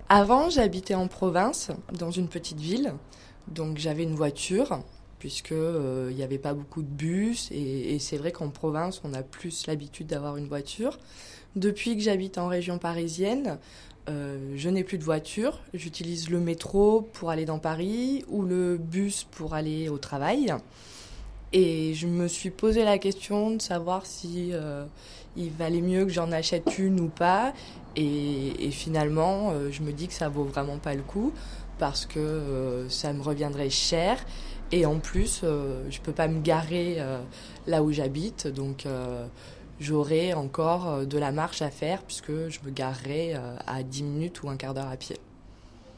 Avant, j'habitais en province, dans une petite ville. Donc j'avais une voiture, puisque il n'y avait pas beaucoup de bus. Et c'est vrai qu'en province, on a plus l'habitude d'avoir une voiture. Depuis que j'habite en région parisienne, je n'ai plus de voiture. J'utilise le métro pour aller dans Paris ou le bus pour aller au travail. Et je me suis posé la question de savoir si il valait mieux que j'en achète une ou pas. Et finalement, je me dis que ça vaut vraiment pas le coup parce que ça me reviendrait cher. Et en plus, je peux pas me garer là où j'habite, donc j'aurai encore de la marche à faire puisque je me garerai à 10 minutes ou un quart d'heure à pied.